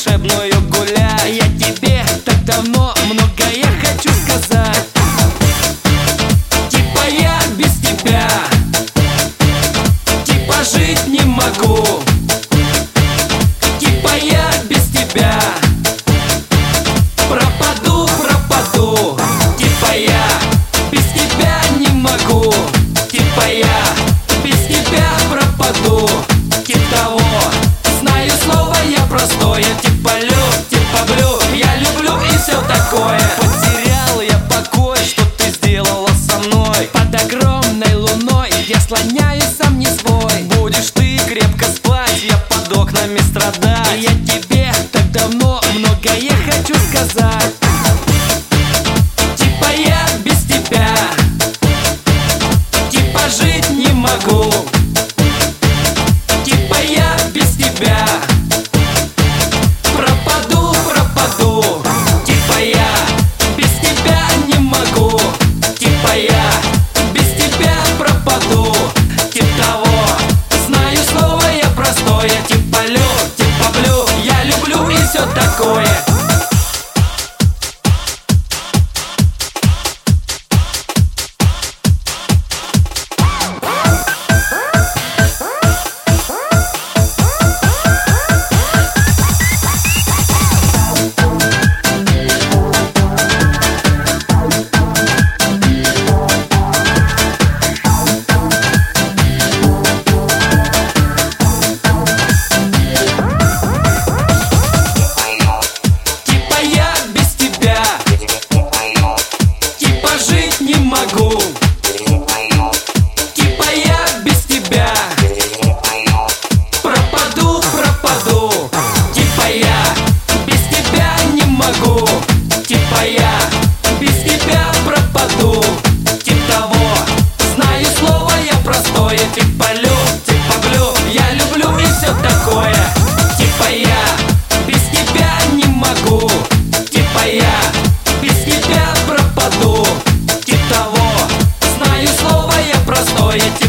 волшебную гулять. Я тебе так давно многое хочу сказать. Типа я без тебя, типа жить не могу. Типа я без тебя пропаду. Типа я без тебя не могу. Типа я без тебя пропаду. Типа того, знаю слово я простое. Типа блю, я люблю и все такое. Потерял я покой, что ты сделала со мной. Под огромной луной я слоняюсь сам не свой. Будешь ты крепко спать, я под окнами страдать. И я тебе так давно многое хочу сказать. Типа я без тебя, типа жить не могу. Типа я без тебя пропаду. Типа я без тебя не могу. Типа я без тебя пропаду. Типа того, знаю слово я простое. Типа блю, я люблю и все такое. Типа я без тебя пропаду. Типа я без тебя не могу. Типа я без тебя пропаду. Типа того, знаю слово я простое. Типа блю, я люблю и все такое. Типа я без тебя не могу. Типа я без тебя пропаду. Типа того, знаю слово я простое.